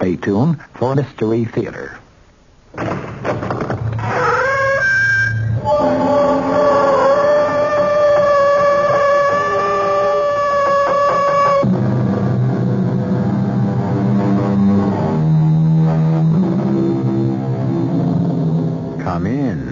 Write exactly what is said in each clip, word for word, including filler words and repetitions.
Stay tuned for Mystery Theater. Come in.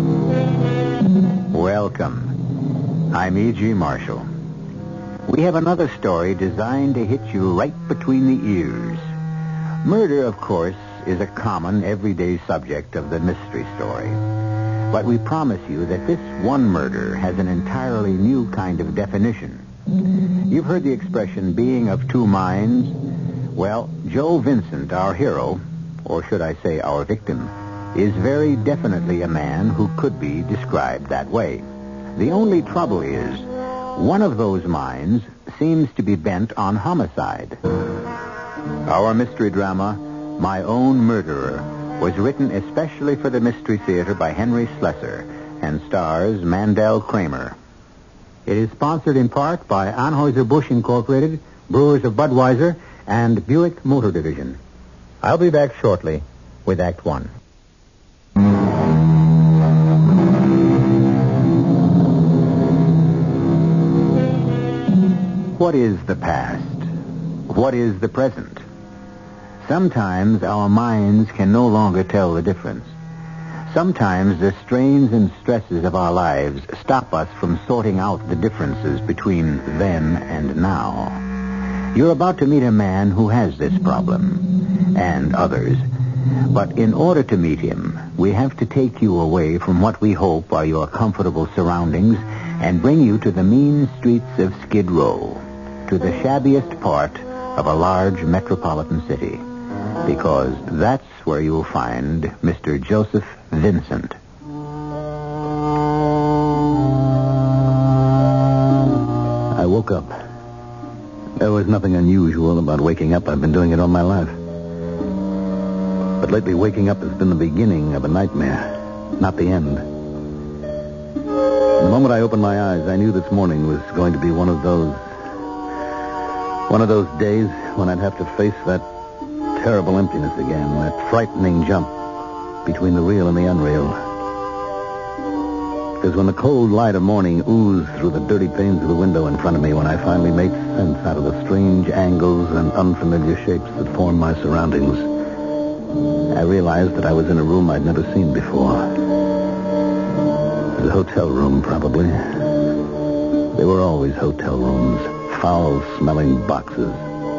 Welcome. I'm E G. Marshall. We have another story designed to hit you right between the ears. Murder, of course, is a common, everyday subject of the mystery story. But we promise you that this one murder has an entirely new kind of definition. You've heard the expression, being of two minds. Well, Joe Vincent, our hero, or should I say our victim, is very definitely a man who could be described that way. The only trouble is, one of those minds seems to be bent on homicide. Our mystery drama, My Own Murderer, was written especially for the Mystery Theater by Henry Slesser and stars Mandel Kramer. It is sponsored in part by Anheuser-Busch Incorporated, Brewers of Budweiser, and Buick Motor Division. I'll be back shortly with Act One. What is the past? What is the present? Sometimes our minds can no longer tell the difference. Sometimes the strains and stresses of our lives stop us from sorting out the differences between then and now. You're about to meet a man who has this problem, and others. But in order to meet him, we have to take you away from what we hope are your comfortable surroundings and bring you to the mean streets of Skid Row, to the shabbiest part of a large metropolitan city, because that's where you'll find Mister Joseph Vincent. I woke up. There was nothing unusual about waking up. I've been doing it all my life. But lately, waking up has been the beginning of a nightmare, not the end. The moment I opened my eyes, I knew this morning was going to be one of those... One of those days when I'd have to face that terrible emptiness again, that frightening jump between the real and the unreal. Because when the cold light of morning oozed through the dirty panes of the window in front of me, when I finally made sense out of the strange angles and unfamiliar shapes that formed my surroundings, I realized that I was in a room I'd never seen before. It was a hotel room, probably. They were always hotel rooms. Foul-smelling boxes.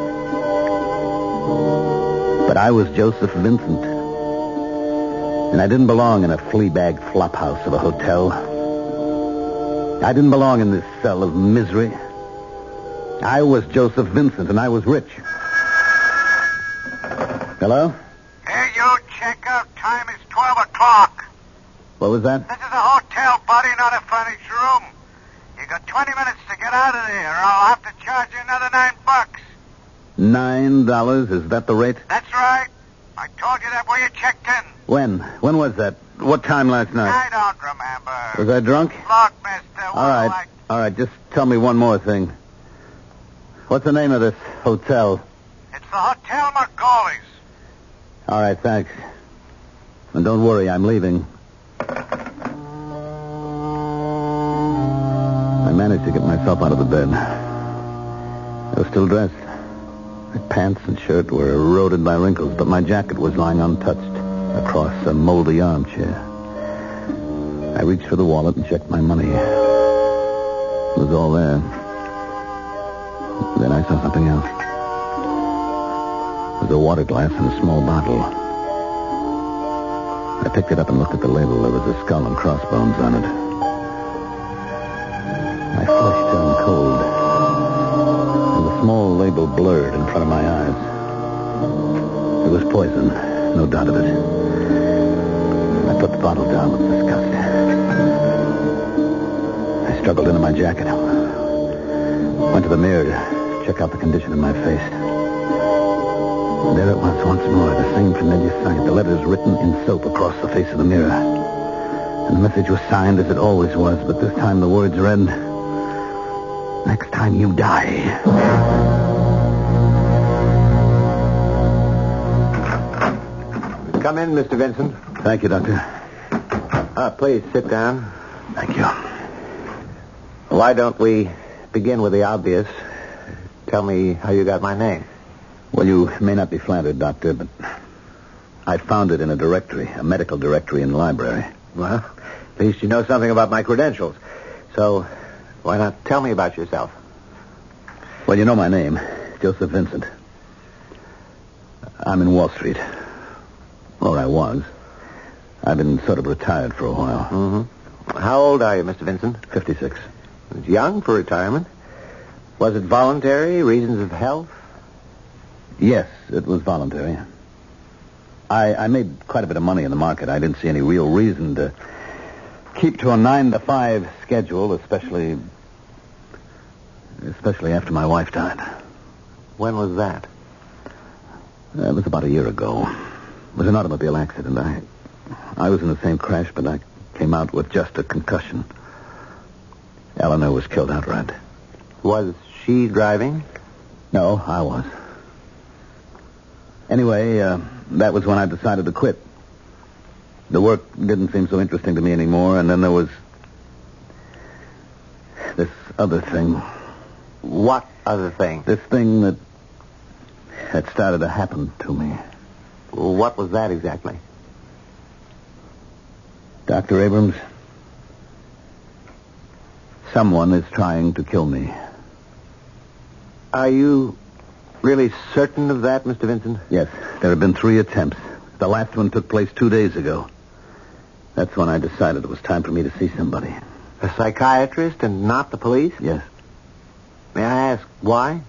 But I was Joseph Vincent. And I didn't belong in a flea-bag flophouse of a hotel. I didn't belong in this cell of misery. I was Joseph Vincent, and I was rich. Hello? Hey, you, checkout time is twelve o'clock. What was that? This is a hotel, buddy, not a furnished room. You got twenty minutes to get out of there, or I'll have to charge you another nine bucks. Nine dollars? Is that the rate? That's right. I told you that when you checked in. When? When was that? What time last night? I don't remember. Was I drunk? Look, mister. All right. I... All right, just tell me one more thing. What's the name of this hotel? It's the Hotel Margolies. All right, thanks. And don't worry, I'm leaving. I managed to get myself out of the bed. I was still dressed. My pants and shirt were eroded by wrinkles, but my jacket was lying untouched across a moldy armchair. I reached for the wallet and checked my money. It was all there. Then I saw something else. It was a water glass and a small bottle. I picked it up and looked at the label. There was a skull and crossbones on it. My flesh turned cold, and the small label blurred in front of my eyes. It was poison, no doubt of it. I put the bottle down with disgust. I struggled into my jacket. Went to the mirror to check out the condition of my face. And there it was once more, the same familiar sight, the letters written in soap across the face of the mirror. And the message was signed as it always was, but this time the words read, "Next time you die." Come in, Mister Vincent. Thank you, Doctor. Uh, please sit down. Thank you. Why don't we begin with the obvious? Tell me how you got my name. Well, you may not be flattered, Doctor, but I found it in a directory, a medical directory in the library. Well, at least you know something about my credentials. So, why not tell me about yourself? Well, you know my name, Joseph Vincent. I'm in Wall Street. Or I was. I've been sort of retired for a while. Mm-hmm. How old are you, Mister Vincent? fifty-six. It's young for retirement. Was it voluntary, reasons of health? Yes, it was voluntary. I, I made quite a bit of money in the market. I didn't see any real reason to keep to a nine to five schedule, especially, especially after my wife died. When was that? Uh, it was about a year ago. It was an automobile accident. I, I was in the same crash, but I came out with just a concussion. Eleanor was killed outright. Was she driving? No, I was. Anyway, uh, that was when I decided to quit. The work didn't seem so interesting to me anymore, and then there was this other thing. What other thing? This thing that had started to happen to me. What was that exactly? Doctor Abrams, someone is trying to kill me. Are you really certain of that, Mister Vincent? Yes, there have been three attempts. The last one took place two days ago. That's when I decided it was time for me to see somebody. A psychiatrist and not the police? Yes. May I ask why?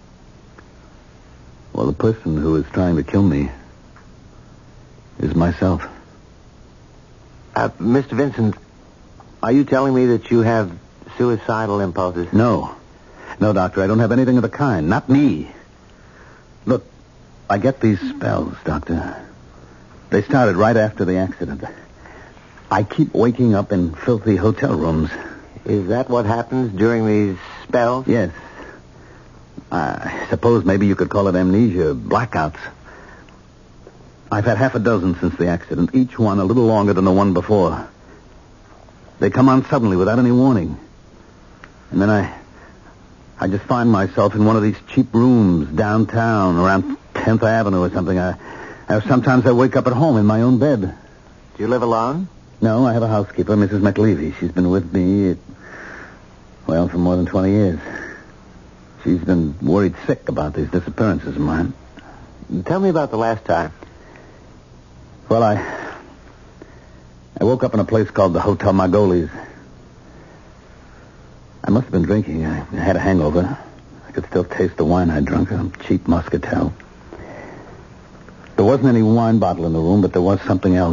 Well, the person who is trying to kill me is myself. Uh, Mister Vincent, are you telling me that you have suicidal impulses? No. No, Doctor, I don't have anything of the kind. Not me. Look, I get these spells, Doctor. They started right after the accident. I keep waking up in filthy hotel rooms. Is that what happens during these spells? Yes. I suppose maybe you could call it amnesia, blackouts. I've had half a dozen since the accident, each one a little longer than the one before. They come on suddenly without any warning. And then I... I just find myself in one of these cheap rooms downtown around tenth Avenue or something. I, I sometimes I wake up at home in my own bed. Do you live alone? No, I have a housekeeper, Missus McLevy. She's been with me, well, for more than twenty years. She's been worried sick about these disappearances of mine. Tell me about the last time. Well, I... I woke up in a place called the Hotel Margolis. I must have been drinking. I had a hangover. I could still taste the wine I'd drunk, a cheap Muscatel. There wasn't any wine bottle in the room, but there was something else.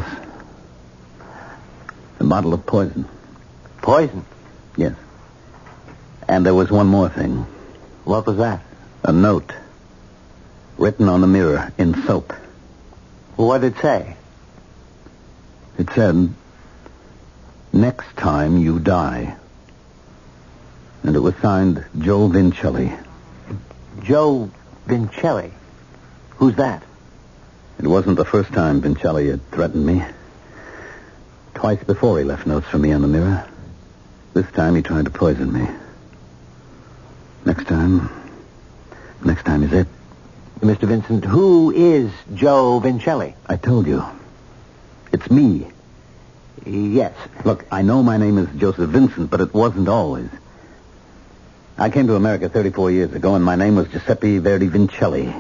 A bottle of poison. Poison? Yes. And there was one more thing. What was that? A note. Written on the mirror in soap. What did it say? It said, "Next time you die." And it was signed Joe Vincelli. Joe Vincelli? Who's that? It wasn't the first time Vincelli had threatened me. Twice before he left notes for me on the mirror. This time he tried to poison me. Next time... Next time is it. Mister Vincent, who is Joe Vincelli? I told you. It's me. Yes. Look, I know my name is Joseph Vincent, but it wasn't always. I came to America thirty-four years ago, and my name was Giuseppe Verdi Vincelli.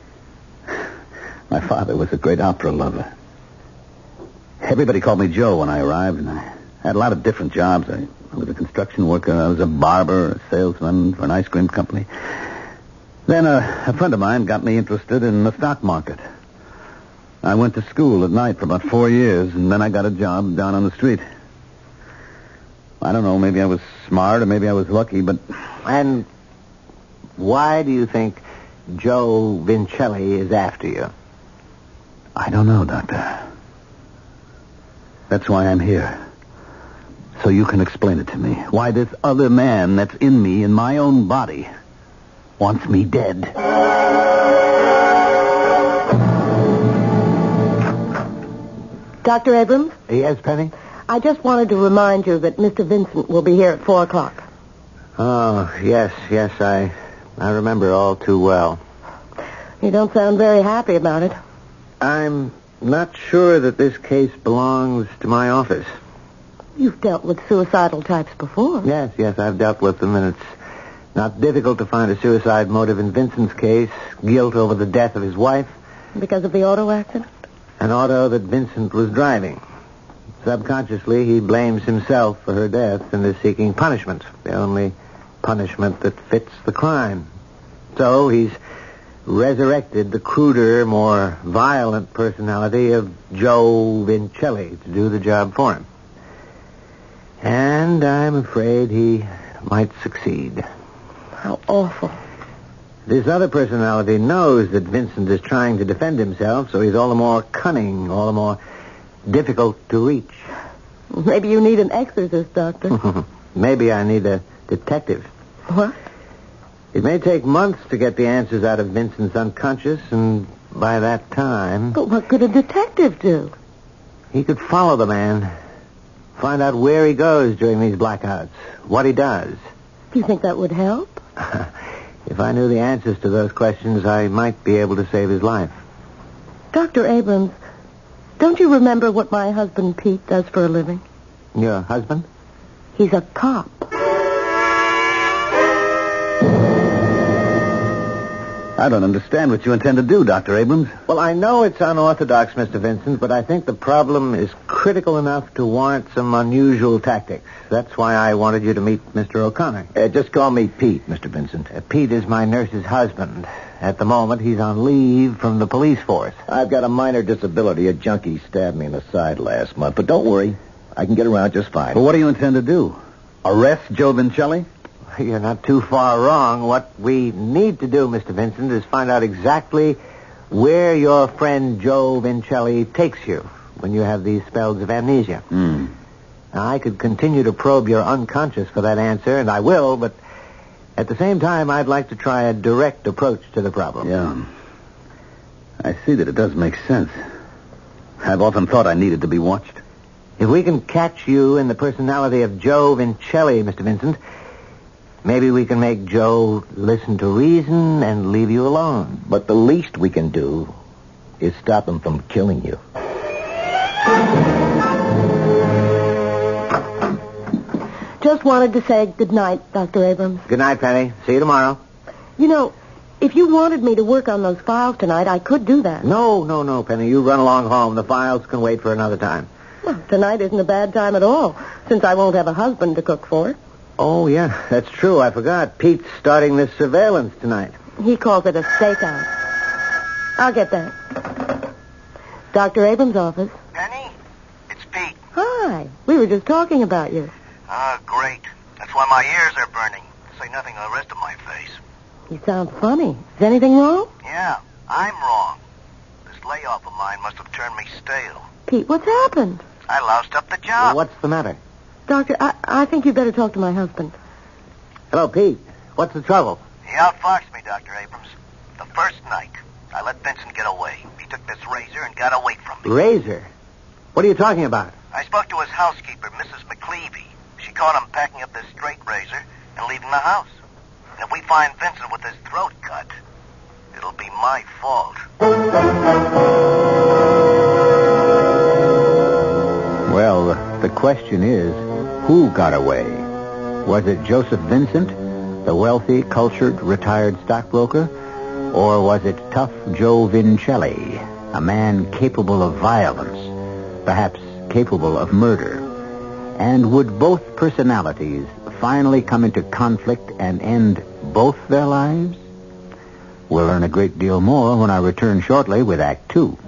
My father was a great opera lover. Everybody called me Joe when I arrived, and I had a lot of different jobs. I, I was a construction worker. I was a barber, a salesman for an ice cream company. Then a, a friend of mine got me interested in the stock market. I went to school at night for about four years, and then I got a job down on the street. I don't know, maybe I was smart or maybe I was lucky, but... And why do you think Joe Vincelli is after you? I don't know, Doctor. That's why I'm here. So you can explain it to me. Why this other man that's in me, in my own body, wants me dead. Doctor Abrams? Yes, Penny? I just wanted to remind you that Mister Vincent will be here at four o'clock. Oh, yes, yes, I, I remember all too well. You don't sound very happy about it. I'm not sure that this case belongs to my office. You've dealt with suicidal types before. Yes, yes, I've dealt with them, and it's not difficult to find a suicide motive in Vincent's case. Guilt over the death of his wife. Because of the auto accident? An auto that Vincent was driving. Subconsciously, he blames himself for her death and is seeking punishment. The only punishment that fits the crime. So he's resurrected the cruder, more violent personality of Joe Vincelli to do the job for him. And I'm afraid he might succeed. How awful. This other personality knows that Vincent is trying to defend himself, so he's all the more cunning, all the more difficult to reach. Maybe you need an exorcist, Doctor. Maybe I need a detective. What? It may take months to get the answers out of Vincent's unconscious, and by that time... But what could a detective do? He could follow the man, find out where he goes during these blackouts, what he does. Do you think that would help? If I knew the answers to those questions, I might be able to save his life. Doctor Abrams, don't you remember what my husband Pete does for a living? Your husband? He's a cop. I don't understand what you intend to do, Doctor Abrams. Well, I know it's unorthodox, Mister Vincent, but I think the problem is critical enough to warrant some unusual tactics. That's why I wanted you to meet Mister O'Connor. Uh, just call me Pete, Mister Vincent. Uh, Pete is my nurse's husband. At the moment, he's on leave from the police force. I've got a minor disability. A junkie stabbed me in the side last month. But don't worry. I can get around just fine. Well, what do you intend to do? Arrest Joe Vincelli? You're not too far wrong. What we need to do, Mister Vincent, is find out exactly where your friend Joe Vincelli takes you when you have these spells of amnesia. Hmm. Now, I could continue to probe your unconscious for that answer, and I will, but at the same time, I'd like to try a direct approach to the problem. Yeah. I see that it does make sense. I've often thought I needed to be watched. If we can catch you in the personality of Joe Vincelli, Mister Vincent, maybe we can make Joe listen to reason and leave you alone. But the least we can do is stop him from killing you. Just wanted to say good night, Doctor Abrams. Good night, Penny. See you tomorrow. You know, if you wanted me to work on those files tonight, I could do that. No, no, no, Penny. You run along home. The files can wait for another time. Well, tonight isn't a bad time at all, since I won't have a husband to cook for. Oh, yeah, that's true. I forgot. Pete's starting this surveillance tonight. He calls it a stakeout. I'll get that. Doctor Abrams' office. Penny, it's Pete. Hi. We were just talking about you. Ah, great. That's why my ears are burning. To say nothing of the rest of my face. You sound funny. Is anything wrong? Yeah, I'm wrong. This layoff of mine must have turned me stale. Pete, what's happened? I loused up the job. Well, what's the matter? Doctor, I, I think you better talk to my husband. Hello, Pete. What's the trouble? He outfoxed me, Doctor Abrams. The first night, I let Vincent get away. He took this razor and got away from me. Razor? What are you talking about? I spoke to his housekeeper, Missus McClevey. She caught him packing up this straight razor and leaving the house. And if we find Vincent with his throat cut, it'll be my fault. Well, the, the question is, who got away? Was it Joseph Vincent, the wealthy, cultured, retired stockbroker? Or was it tough Joe Vincelli, a man capable of violence, perhaps capable of murder? And would both personalities finally come into conflict and end both their lives? We'll learn a great deal more when I return shortly with Act Two.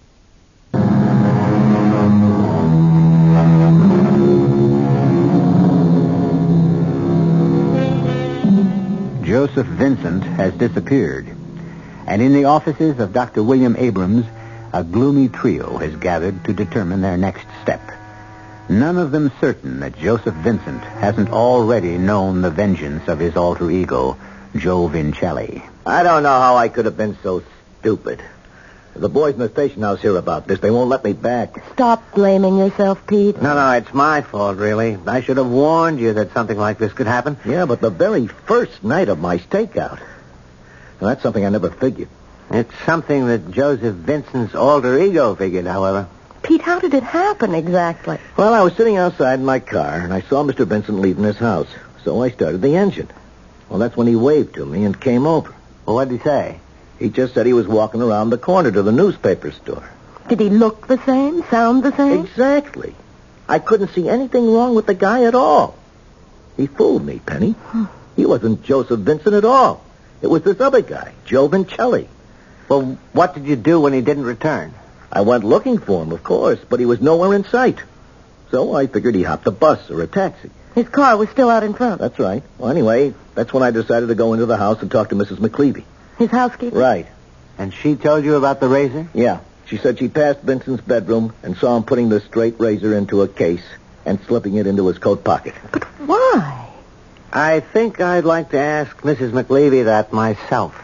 Joseph Vincent has disappeared, and in the offices of Doctor William Abrams, a gloomy trio has gathered to determine their next step. None of them certain that Joseph Vincent hasn't already known the vengeance of his alter ego, Joe Vincelli. I don't know how I could have been so stupid. The boys in the station house hear about this. They won't let me back. Stop blaming yourself, Pete. No, no, it's my fault, really. I should have warned you that something like this could happen. Yeah, but the very first night of my stakeout. Now, that's something I never figured. It's something that Joseph Vincent's alter ego figured, however. Pete, how did it happen exactly? Well, I was sitting outside in my car, and I saw Mister Vincent leaving his house. So I started the engine. Well, that's when he waved to me and came over. Well, what did he say? He just said he was walking around the corner to the newspaper store. Did he look the same? Sound the same? Exactly. I couldn't see anything wrong with the guy at all. He fooled me, Penny. Hmm. He wasn't Joseph Vincent at all. It was this other guy, Joe Vincelli. Well, what did you do when he didn't return? I went looking for him, of course, but he was nowhere in sight. So I figured he hopped a bus or a taxi. His car was still out in front. That's right. Well, anyway, that's when I decided to go into the house and talk to Missus McLeavy. His housekeeper? Right. And she told you about the razor? Yeah. She said she passed Vincent's bedroom and saw him putting the straight razor into a case and slipping it into his coat pocket. But why? I think I'd like to ask Missus McLeavy that myself.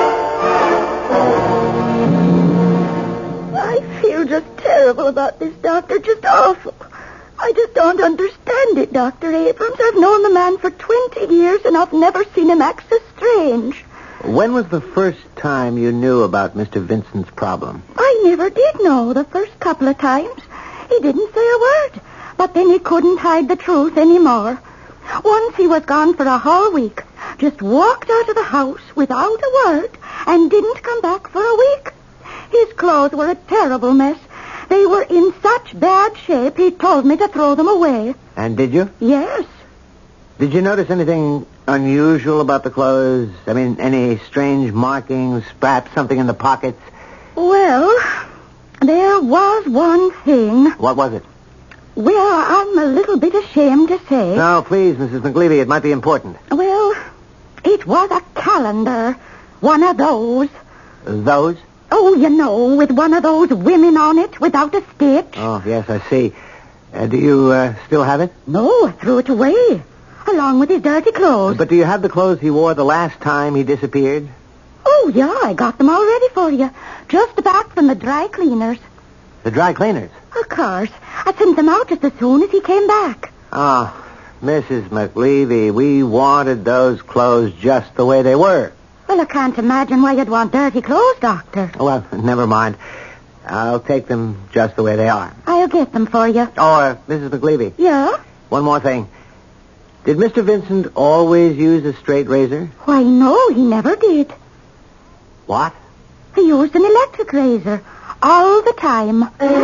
I feel just terrible about this, Doctor. Just awful. I just don't understand it, Doctor Abrams. I've known the man for twenty years, and I've never seen him act so strange. When was the first time you knew about Mister Vincent's problem? I never did know the first couple of times. He didn't say a word, but then he couldn't hide the truth anymore. Once he was gone for a whole week, just walked out of the house without a word, and didn't come back for a week. His clothes were a terrible mess. They were in such bad shape, he told me to throw them away. And did you? Yes. Did you notice anything unusual about the clothes? I mean, any strange markings, perhaps something in the pockets? Well, there was one thing. What was it? Well, I'm a little bit ashamed to say. No, please, Missus McLeavy, it might be important. Well, it was a calendar. One of those. Those? Oh, you know, with one of those women on it without a stitch. Oh, yes, I see. Uh, do you uh, still have it? No, I threw it away, along with his dirty clothes. But do you have the clothes he wore the last time he disappeared? Oh, yeah, I got them all ready for you. Just back from the dry cleaners. The dry cleaners? Of course. I sent them out just as soon as he came back. Oh, Missus McLeavy, we wanted those clothes just the way they were. Well, I can't imagine why you'd want dirty clothes, Doctor. Well, never mind. I'll take them just the way they are. I'll get them for you. Oh, uh, Missus McLeavy. Yeah? One more thing. Did Mister Vincent always use a straight razor? Why, no, he never did. What? He used an electric razor all the time.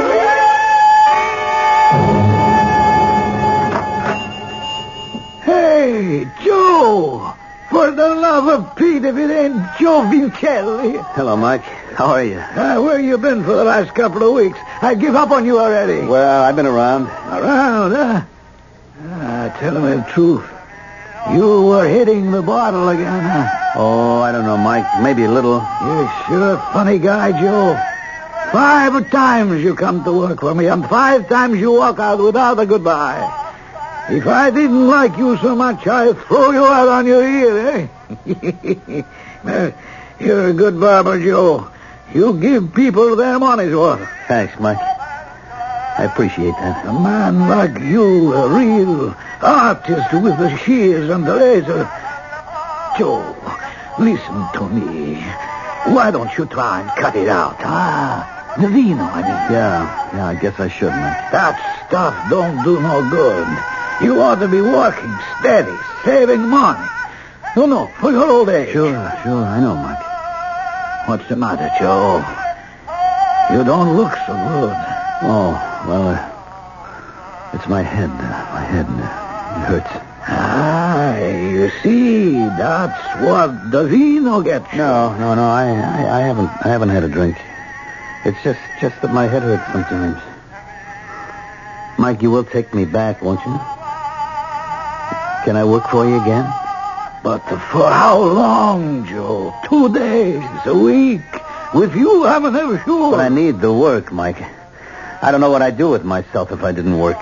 Hey, Joe! For the love of Pete, if it ain't Joe Vincelli. Hello, Mike. How are you? Uh, where you been for the last couple of weeks? I give up on you already. Well, I've been around. Around, huh? Ah, tell me the truth. You were hitting the bottle again, huh? Oh, I don't know, Mike. Maybe a little. You're sure a funny guy, Joe. Five times you come to work for me, and five times you walk out without a goodbye. If I didn't like you so much, I'd throw you out on your ear, eh? uh, you're a good barber, Joe. You give people their money's worth. Thanks, Mike. I appreciate that. A man like you, a real artist with the shears and the razor. Joe, listen to me. Why don't you try and cut it out, huh? The vino, I mean. Yeah, yeah, I guess I should, Mike. That stuff don't do no good. You ought to be working steady, saving money. No, no, for your old age. Sure, sure, I know, Mike. What's the matter, Joe? You don't look so good. Oh, well, uh, it's my head. Uh, my head. Uh, it hurts. Ah, you see, that's what the vino gets. No, no, no, I, I, I haven't, I haven't had a drink. It's just, just that my head hurts sometimes. Mike, you will take me back, won't you? Can I work for you again? But for how long, Joe? Two days, a week? With you, I'm never sure. But I need the work, Mike. I don't know what I'd do with myself if I didn't work.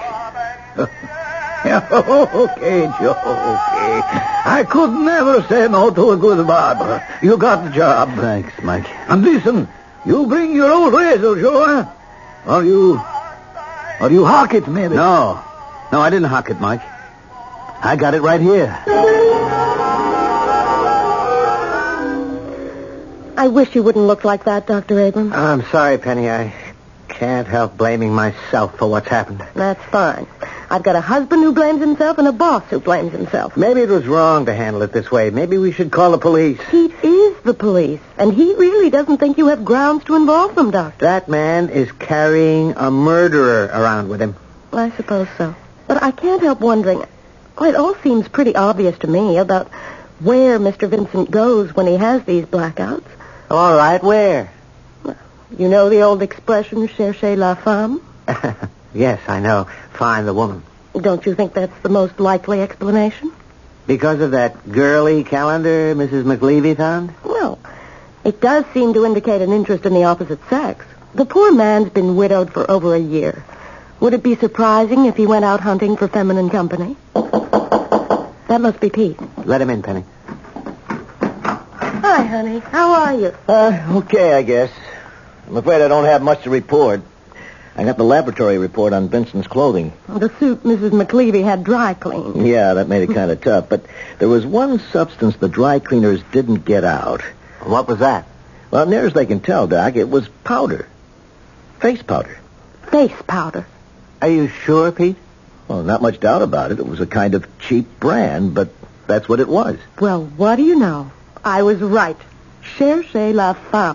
Okay, Joe, okay. I could never say no to a good barber. You got the job. Thanks, Mike. And listen, You bring your old razor, Joe, huh? Or you... Or you hawk it, maybe? No. No, I didn't hawk it, Mike. I got it right here. I wish you wouldn't look like that, Doctor Abrams. I'm sorry, Penny. I can't help blaming myself for what's happened. That's fine. I've got a husband who blames himself and a boss who blames himself. Maybe it was wrong to handle it this way. Maybe we should call the police. He is the police, and he really doesn't think you have grounds to involve them, Doctor. That man is carrying a murderer around with him. I suppose so. But I can't help wondering. Well, it all seems pretty obvious to me about where Mister Vincent goes when he has these blackouts. All right, where? You know the old expression, cherchez la femme? Yes, I know. Find the woman. Don't you think that's the most likely explanation? Because of that girly calendar Missus McLeavy found? Well, it does seem to indicate an interest in the opposite sex. The poor man's been widowed for over a year. Would it be surprising if he went out hunting for feminine company? That must be Pete. Let him in, Penny. Hi, honey. How are you? Uh, okay, I guess. I'm afraid I don't have much to report. I got the laboratory report on Vincent's clothing. The suit Missus McLeavy had dry cleaned. Yeah, that made it kind of tough. But there was one substance the dry cleaners didn't get out. What was that? Well, near as they can tell, Doc, it was powder. Face powder. Face powder. Are you sure, Pete? Well, not much doubt about it. It was a kind of cheap brand, but that's what it was. Well, what do you know? I was right. Cherchez la femme.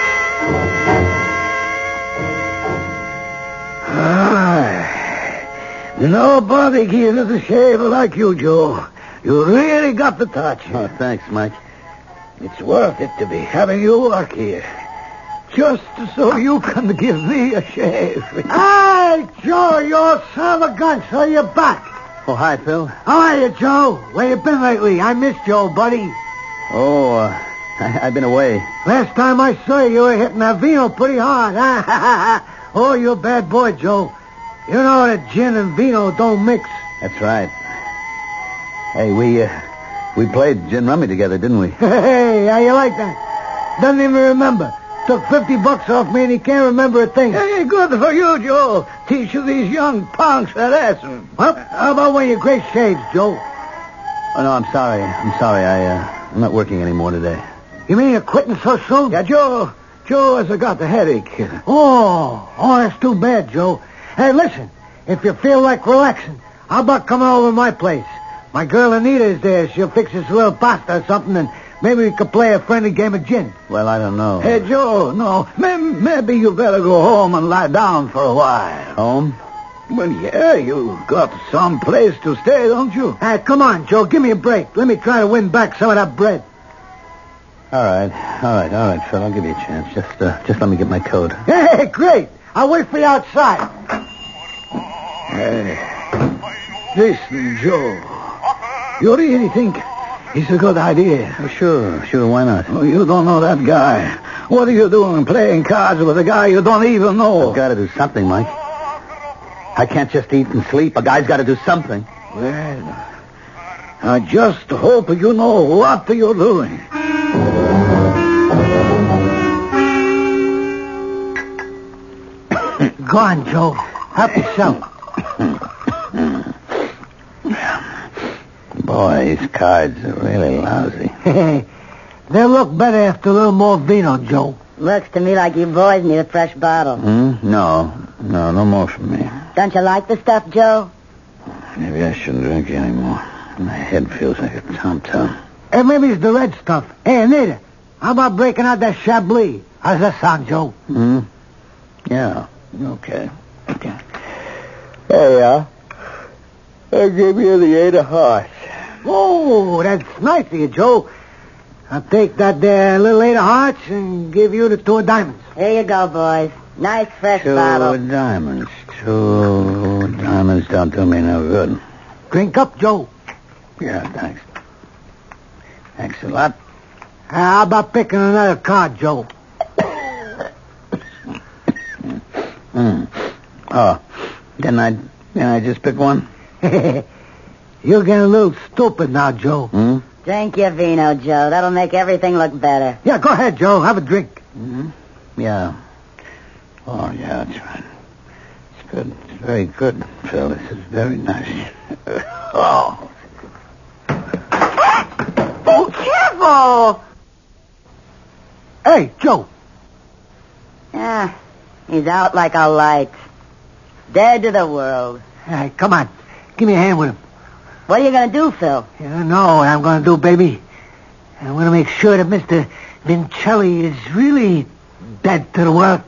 Ah, nobody gives us a shaver like you, Joe. You really got the touch. Oh, thanks, Mike. It's worth it to be having you work here. Just so you can give me a shave. Hey, Joe, you son of a gun, so you're back. Oh, hi, Phil. How are you, Joe? Where you been lately? I missed you, old buddy. Oh, uh, I, I've been away. Last time I saw you, you were hitting that vino pretty hard. Oh, you're a bad boy, Joe. You know that gin and vino don't mix. That's right. Hey, we, uh, we played gin rummy together, didn't we? Hey, how you like that? Doesn't even remember. Took fifty bucks off me and he can't remember a thing. Hey, good for you, Joe. Teach you these young punks that lesson. Well, how about when your great shaves, Joe? Oh, no, I'm sorry. I'm sorry. I, uh, I'm not working anymore today. You mean you're quitting so soon? Yeah, Joe. Joe has got the headache. Oh, oh, that's too bad, Joe. Hey, listen, if you feel like relaxing, how about coming over to my place? My girl Anita is there. She'll fix us a little pasta or something, and maybe we could play a friendly game of gin. Well, I don't know. Hey, Joe, no. Maybe you better go home and lie down for a while. Home? Well, yeah, you got some place to stay, don't you? Hey, come on, Joe. Give me a break. Let me try to win back some of that bread. All right. All right, all right, Phil. I'll give you a chance. Just, uh, just let me get my coat. Hey, great. I'll wait for you outside. Hey, listen, Joe. You really think it's a good idea? Oh, sure, sure. Why not? Oh, you don't know that guy. What are you doing playing cards with a guy you don't even know? I've got to do something, Mike. I can't just eat and sleep. A guy's got to do something. Well, I just hope you know what you're doing. Go on, Joe. Help yourself. Boy, these cards are really lousy. They'll look better after a little more vino, Joe. Looks to me like you boys need a fresh bottle. Hmm? No. No, no more for me. Don't you like the stuff, Joe? Maybe I shouldn't drink anymore. My head feels like a tom-tom. Hey, maybe it's the red stuff. Hey, Anita, how about breaking out that Chablis? How's that sound, Joe? Hmm? Yeah. Okay. Okay. Hey, uh, I'll give you the eight of hearts. Oh, that's nice of you, Joe. I'll take that there little eight of hearts and give you the two of diamonds. Here you go, boys. Nice fresh Two bottle. diamonds. Two diamonds don't do me no good. Drink up, Joe. Yeah, thanks. Thanks a lot. How about picking another card, Joe? Hmm. Oh, didn't I, didn't I just pick one? You're getting a little stupid now, Joe. Hmm? Drink your vino, Joe. That'll make everything look better. Yeah, go ahead, Joe. Have a drink. Mm-hmm. Yeah. Oh, yeah, that's right. It's good. It's very good, Phil. This is very nice. Oh. Oh, careful! Hey, Joe. Yeah, he's out like a light. Dead to the world. Hey, come on. Give me a hand with him. What are you going to do, Phil? You know what I'm going to do, baby. I'm going to make sure that Mister Vincelli is really dead to the world.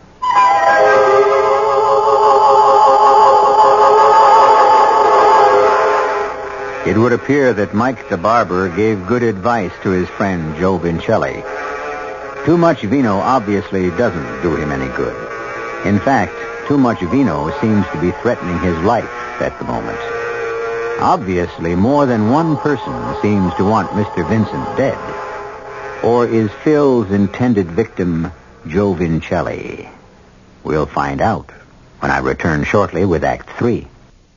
It would appear that Mike the barber gave good advice to his friend Joe Vincelli. Too much vino obviously doesn't do him any good. In fact, too much vino seems to be threatening his life at the moment. Obviously, more than one person seems to want Mister Vincent dead. Or is Phil's intended victim Joe Vincelli? We'll find out when I return shortly with Act Three.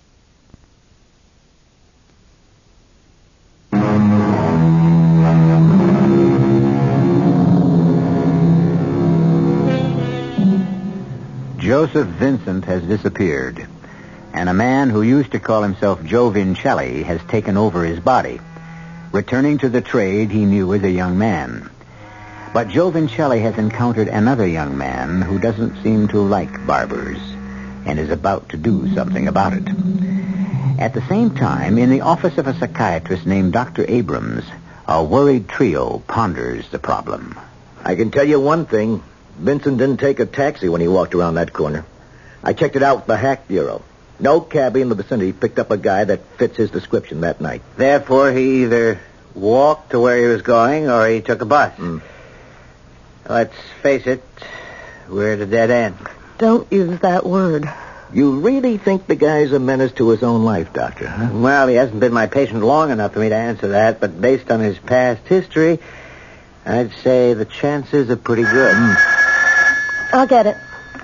Joseph Vincent has disappeared, and a man who used to call himself Joe Vincelli has taken over his body, returning to the trade he knew as a young man. But Joe Vincelli has encountered another young man who doesn't seem to like barbers and is about to do something about it. At the same time, in the office of a psychiatrist named Doctor Abrams, a worried trio ponders the problem. I can tell you one thing. Vincent didn't take a taxi when he walked around that corner. I checked it out with the Hack Bureau. No cabbie in the vicinity picked up a guy that fits his description that night. Therefore, he either walked to where he was going or he took a bus. Mm. Let's face it, we're at a dead end. Don't use that word. You really think the guy's a menace to his own life, Doctor, huh? Well, he hasn't been my patient long enough for me to answer that, but based on his past history, I'd say the chances are pretty good. Mm. I'll get it.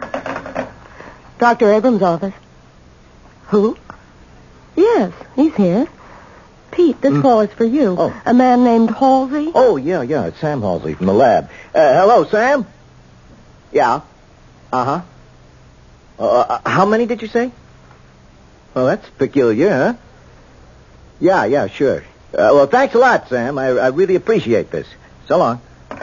Doctor Abrams' office. Who? Yes, he's here. Pete, this Mm. call is for you. Oh. A man named Halsey. Oh, yeah, yeah, it's Sam Halsey from the lab. Uh, hello, Sam? Yeah. Uh-huh. Uh, uh, how many did you say? Well, that's peculiar, huh? Yeah, yeah, sure. Uh, well, thanks a lot, Sam. I, I really appreciate this. So long.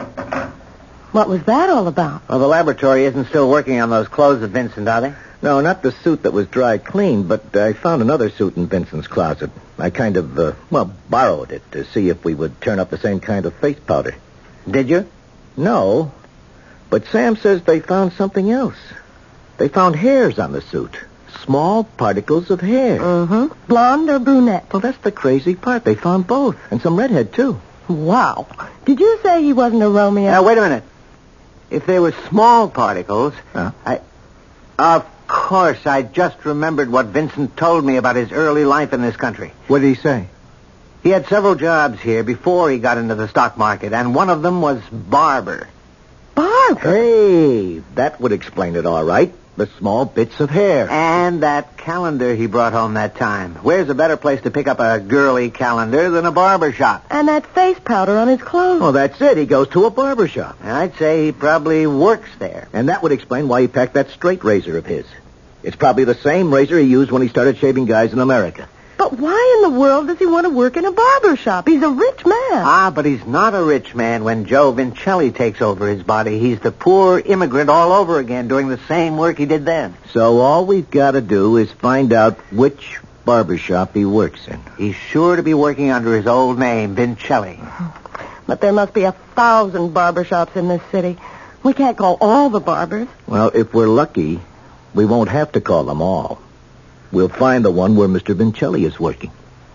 What was that all about? Well, the laboratory isn't still working on those clothes of Vincent, are they? No, not the suit that was dry cleaned, but I found another suit in Vincent's closet. I kind of, uh, well, borrowed it to see if we would turn up the same kind of face powder. Did you? No, but Sam says they found something else. They found hairs on the suit. Small particles of hair. Mm-hmm. Blonde or brunette? Well, that's the crazy part. They found both. And some redhead, too. Wow. Did you say he wasn't a Romeo? Now, wait a minute. If they were small particles, Huh? I... Of course, I just remembered what Vincent told me about his early life in this country. What did he say? He had several jobs here before he got into the stock market, and one of them was barber. Barber? Hey, that would explain it all right. The small bits of hair. And that calendar he brought home that time. Where's a better place to pick up a girly calendar than a barber shop? And that face powder on his clothes. Well, that's it. He goes to a barber shop. I'd say he probably works there. And that would explain why he packed that straight razor of his. It's probably the same razor he used when he started shaving guys in America. But why in the world does he want to work in a barber shop? He's a rich man. Ah, but he's not a rich man when Joe Vincelli takes over his body. He's the poor immigrant all over again doing the same work he did then. So all we've got to do is find out which barber shop he works in. He's sure to be working under his old name, Vincelli. But there must be a thousand barber shops in this city. We can't call all the barbers. Well, if we're lucky, we won't have to call them all. We'll find the one where Mister Vincelli is working.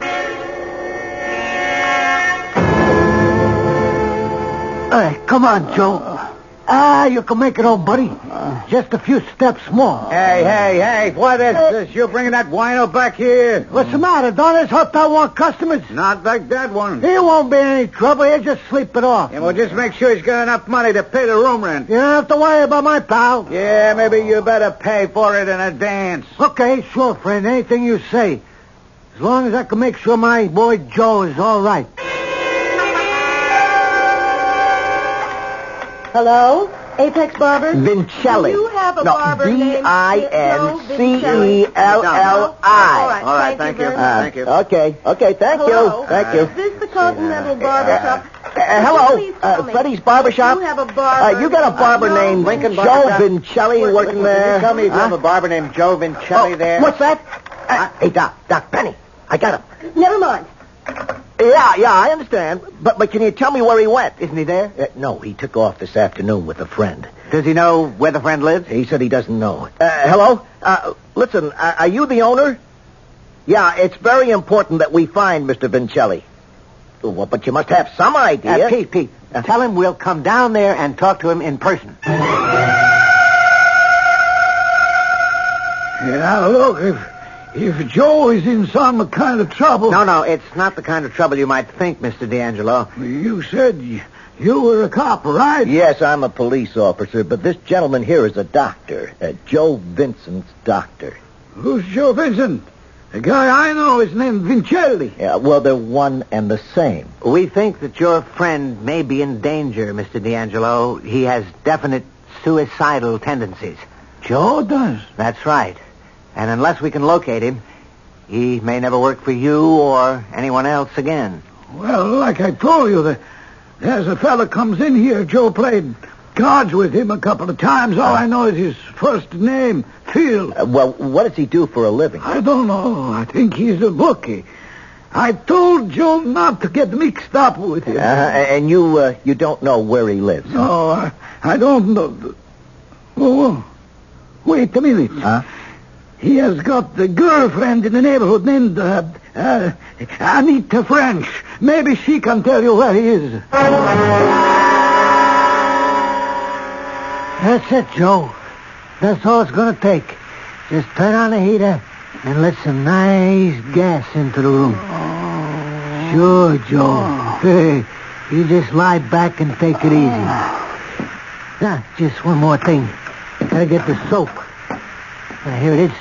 Hey, come on, Joe. Ah, you can make it, old buddy. Just a few steps more. Hey, hey, hey, what is this? You're bringing that wino back here? What's the matter? Don't this hotel want customers? Not like that one. He won't be in any trouble. He'll just sleep it off. And we'll just make sure he's got enough money to pay the room rent. You don't have to worry about my pal. Yeah, maybe you better pay for it in advance. Okay, sure, friend. Anything you say. As long as I can make sure my boy Joe is all right. Hello? Apex Barbers? Vincelli. Do you have a no, barber named V I N C E L L I. All right, All right, thank, thank you. you. very Uh, much. Thank you. Okay, okay, thank Hello? you. Thank you. Is this the Continental Barber Shop? Uh, hello, Please tell uh, me, Freddie's Barber Shop? You have a barber. Uh, you got a barber Joe named Lincoln Joe Barber Shop? Vincelli working there? Tell me if you Huh? have a barber named Joe Vincelli Oh, there. What's that? Uh, hey, Doc, Doc, Penny, I got him. Never mind. Yeah, yeah, I understand. But but can you tell me where he went? Isn't he there? Uh, no, he took off this afternoon with a friend. Does he know where the friend lives? He said he doesn't know. Uh, hello? Uh, listen, uh, are you the owner? Yeah, it's very important that we find Mister Vincelli. Well, but you must have some idea. Uh, Pete, Pete, Uh, tell him we'll come down there and talk to him in person. Yeah, look, if if Joe is in some kind of trouble... No, no, it's not the kind of trouble you might think, Mister D'Angelo. You said you, you were a cop, right? Yes, I'm a police officer, but this gentleman here is a doctor. Uh, Joe Vincent's doctor. Who's Joe Vincent? The guy I know is named Vincelli. Yeah, well, they're one and the same. We think that your friend may be in danger, Mister D'Angelo. He has definite suicidal tendencies. Joe does? That's right. And unless we can locate him, he may never work for you or anyone else again. Well, like I told you, the, there's a fella comes in here. Joe played cards with him a couple of times. All I know is his first name, Phil. Uh, well, what does he do for a living? I don't know. I think he's a bookie. I told Joe not to get mixed up with him. Uh, and you uh, you don't know where he lives? huh? No, I, I don't know. Oh, wait a minute. Huh? He has got a girlfriend in the neighborhood named uh, uh, Anita French. Maybe she can tell you where he is. That's it, Joe. That's all it's going to take. Just turn on the heater and let some nice gas into the room. Sure, Joe. Hey, you just lie back and take it easy. Now, just one more thing. Gotta get the soap. Uh, here it is.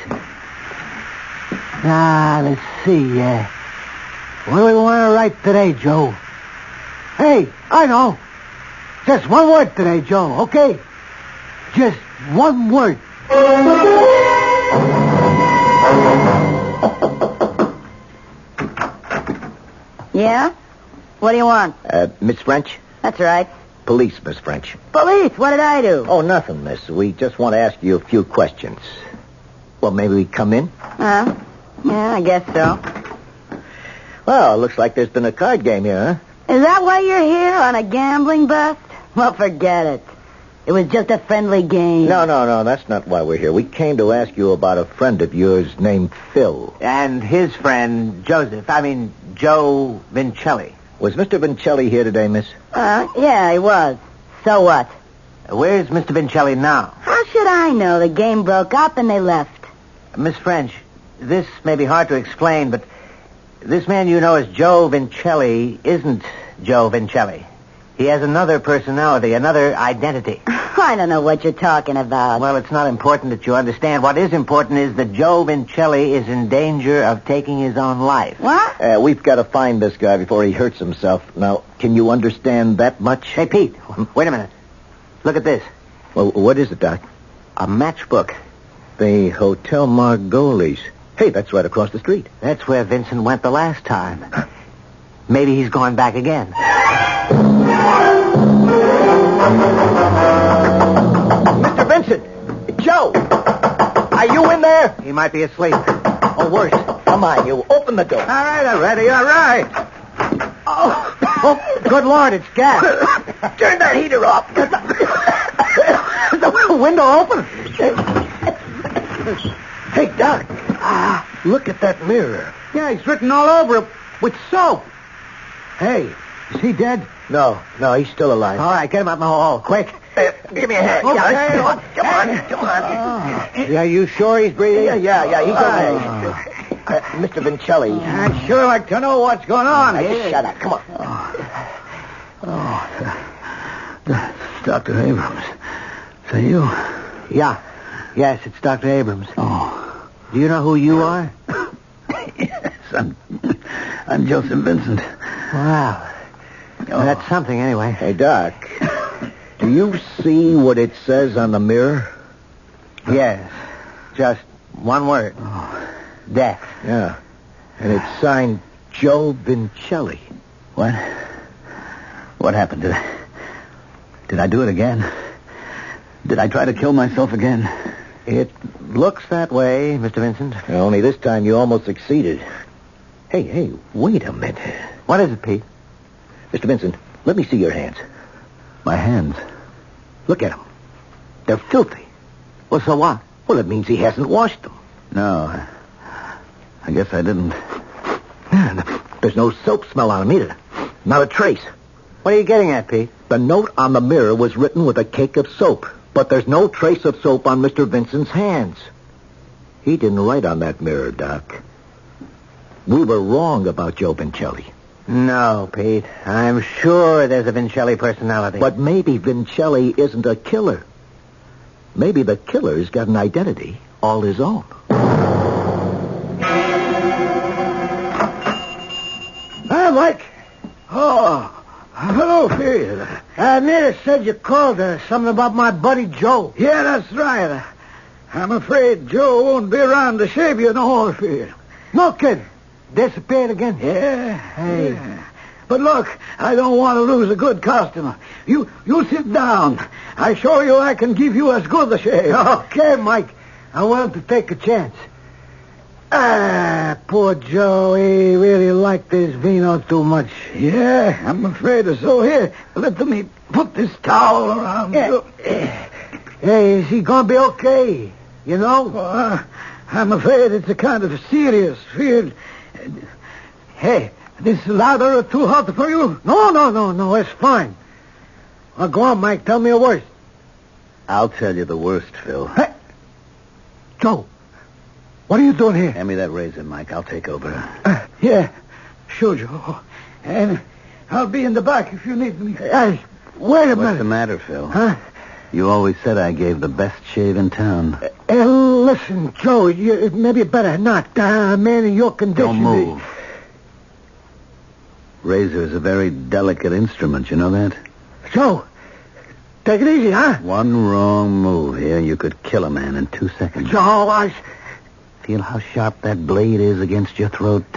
Now, let's see. Uh, what do we want to write today, Joe? Hey, I know. Just one word today, Joe, okay? Just one word. Yeah? What do you want? Uh, Miss French? That's right. Police, Miss French. Police, what did I do? Oh, nothing, miss. We just want to ask you a few questions. Well, maybe we come in? Huh? Yeah, I guess so. Well, it looks like there's been a card game here, huh? Is that why you're here, on a gambling bust? Well, forget it. It was just a friendly game. No, no, no, that's not why we're here. We came to ask you about a friend of yours named Phil. And his friend, Joseph. I mean, Joe Vincelli. Was Mister Vincelli here today, miss? Uh, yeah, he was. So what? Where's Mister Vincelli now? How should I know? The game broke up and they left. Miss French, this may be hard to explain, but this man you know as Joe Vincelli isn't Joe Vincelli. He has another personality, another identity. I don't know what you're talking about. Well, it's not important that you understand. What is important is that Joe Vincelli is in danger of taking his own life. What? Uh, we've got to find this guy before he hurts himself. Now, can you understand that much? Hey, Pete, wait a minute. Look at this. Well, what is it, Doc? A matchbook. The Hotel Margolis. Hey, that's right across the street. That's where Vincent went the last time. Maybe he's gone back again. Mister Vincent! Joe! Are you in there? He might be asleep. Or worse. Come on, you. Open the door. All right, I'm ready. All right. Oh, oh good Lord, it's gas. Turn that heater off. The window open. Hey, Doc. Ah, look at that mirror. Yeah, he's written all over it with soap. Hey, is he dead? No, no, he's still alive. All right, get him out in the hall, quick. Uh, give me a hand. Okay. Yeah, come on, come on, come on. Yeah, you sure he's breathing? Yeah, yeah, yeah, he's okay. Uh, Mister Vincelli. I'd sure like to know what's going on. Now, just shut up. Come on. Oh, Doctor Abrams. Is that you? Yeah. Yes, it's Doctor Abrams. Oh. Do you know who you are? Yes, I'm, I'm Joseph Vincent. Wow. Well, that's something, anyway. Hey, Doc. Do you see what it says on the mirror? Yes. Just one word. Oh. Death. Yeah. And it's signed Joe Vincelli. What? What happened? Did I, did I do it again? Did I try to kill myself again? It looks that way, Mister Vincent. Only this time you almost succeeded. Hey, hey, wait a minute. What is it, Pete? Mister Vincent, let me see your hands. My hands? Look at them. They're filthy. Well, so what? Well, it means he hasn't washed them. No. I guess I didn't. There's no soap smell on them either. Not a trace. What are you getting at, Pete? The note on the mirror was written with a cake of soap, but there's no trace of soap on Mister Vincent's hands. He didn't write on that mirror, Doc. We were wrong about Joe Vincelli. No, Pete. I'm sure there's a Vincelli personality. But maybe Vincelli isn't a killer. Maybe the killer's got an identity all his own. Hi, Mike. Oh, hello, Phil. Uh, Nita said you called her. Something about my buddy Joe. Yeah, that's right. I'm afraid Joe won't be around to save you no more, Phil. No kid. Disappeared again? Yeah. Hey. Yeah. But look, I don't want to lose a good customer. You you sit down. I show you I can give you as good a shave. Okay, Mike. I'm willing to take a chance. Ah, poor Joe. He really liked this vino too much. Yeah, I'm afraid so. Here, let me put this towel around Yeah. you. Hey, is he going to be okay? You know? Uh, I'm afraid it's a kind of serious fear. Hey, this lather too hot for you? No, no, no, no. It's fine. Well, go on, Mike. Tell me your worst. I'll tell you the worst, Phil. Hey, Joe, what are you doing here? Hand me that razor, Mike. I'll take over. Uh, yeah, sure, Joe. And I'll be in the back if you need me. Hey, wait a What's minute. the matter, Phil? Huh? You always said I gave the best shave in town. Uh, listen, Joe, you, maybe you better not. Uh, a man in your condition... Don't move. Razor is a very delicate instrument, you know that? Joe, take it easy, huh? One wrong move here, and you could kill a man in two seconds. Joe, I... Feel how sharp that blade is against your throat?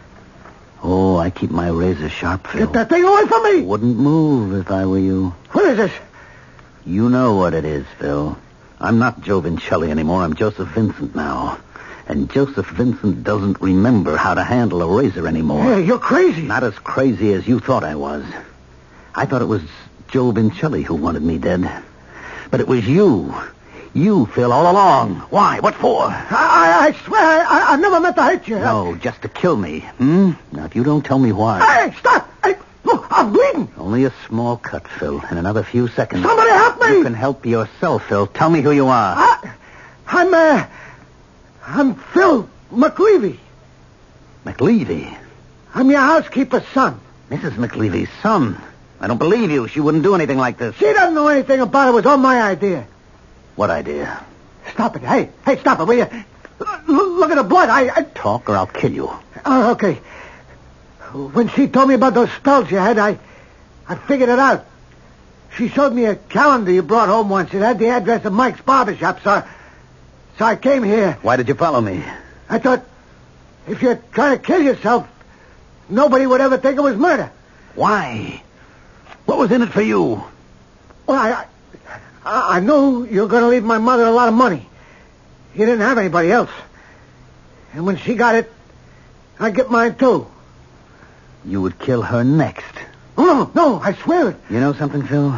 Oh, I keep my razor sharp, Phil. Get that thing away from me! Wouldn't move if I were you. What is this? You know what it is, Phil. I'm not Joe Vincelli anymore. I'm Joseph Vincent now. And Joseph Vincent doesn't remember how to handle a razor anymore. Hey, you're crazy. Not as crazy as you thought I was. I thought it was Joe Vincelli who wanted me dead. But it was you. You, Phil, all along. Why? What for? I, I, I swear, I, I never meant to hurt you. No, just to kill me. Hmm? Now, if you don't tell me why... Hey, stop! Hey, look, I'm bleeding. Only a small cut, Phil. In another few seconds... Somebody help me! You can help yourself, Phil. Tell me who you are. I, I'm, uh... I'm Phil McLeavy. McLeavy? I'm your housekeeper's son. Missus McLeavy's son. I don't believe you. She wouldn't do anything like this. She doesn't know anything about it. It was all my idea. What idea? Stop it. Hey, hey, stop it, will you? L- look at the blood. I, I... Talk or I'll kill you. Oh, okay. When she told me about those spells you had, I, I figured it out. She showed me a calendar you brought home once. It had the address of Mike's barber shop, so, so I came here. Why did you follow me? I thought if you're trying to kill yourself, nobody would ever think it was murder. Why? What was in it for you? Well, I, I, I knew you were going to leave my mother a lot of money. You didn't have anybody else. And when she got it, I'd get mine too. You would kill her next. Oh, no, no, I swear it. You know something, Phil?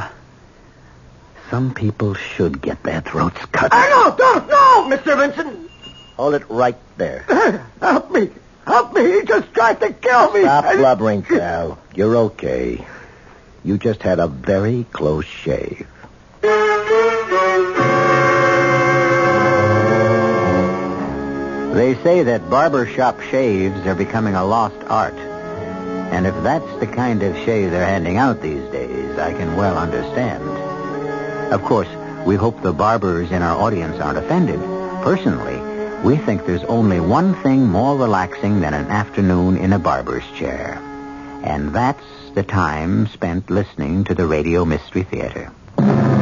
Some people should get their throats cut. I know, don't, no! Mister Vincent, hold it right there. Help me. Help me. He just tried to kill me. Stop I- blubbering, Sal. You're okay. You just had a very close shave. They say that barbershop shaves are becoming a lost art. And if that's the kind of shave they're handing out these days, I can well understand. Of course, we hope the barbers in our audience aren't offended. Personally, we think there's only one thing more relaxing than an afternoon in a barber's chair. And that's the time spent listening to the Radio Mystery Theater.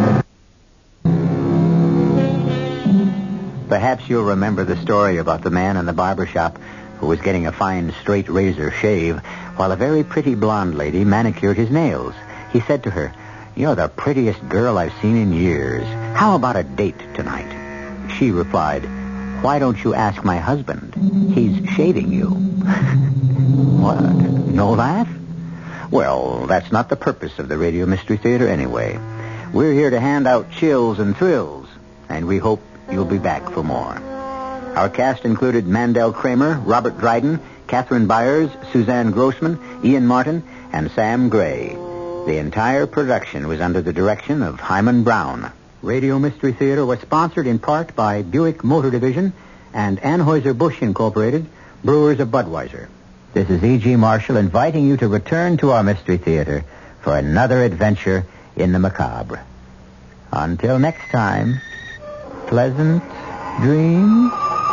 Perhaps you'll remember the story about the man in the barber shop who was getting a fine straight razor shave while a very pretty blonde lady manicured his nails. He said to her, "You're the prettiest girl I've seen in years. How about a date tonight?" She replied, "Why don't you ask my husband? He's shaving you." What? No laugh? Well, that's not the purpose of the Radio Mystery Theater anyway. We're here to hand out chills and thrills, and we hope you'll be back for more. Our cast included Mandel Kramer, Robert Dryden, Catherine Byers, Suzanne Grossman, Ian Martin, and Sam Gray. The entire production was under the direction of Hyman Brown. Radio Mystery Theater was sponsored in part by Buick Motor Division and Anheuser-Busch Incorporated, brewers of Budweiser. This is E G. Marshall inviting you to return to our Mystery Theater for another adventure in the macabre. Until next time, pleasant dreams.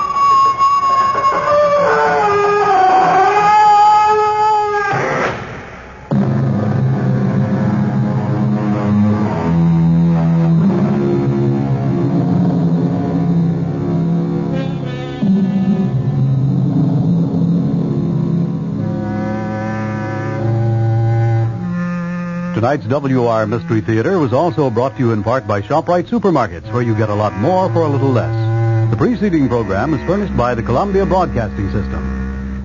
Tonight's W R Mystery Theater was also brought to you in part by ShopRite Supermarkets, where you get a lot more for a little less. The preceding program is furnished by the Columbia Broadcasting System.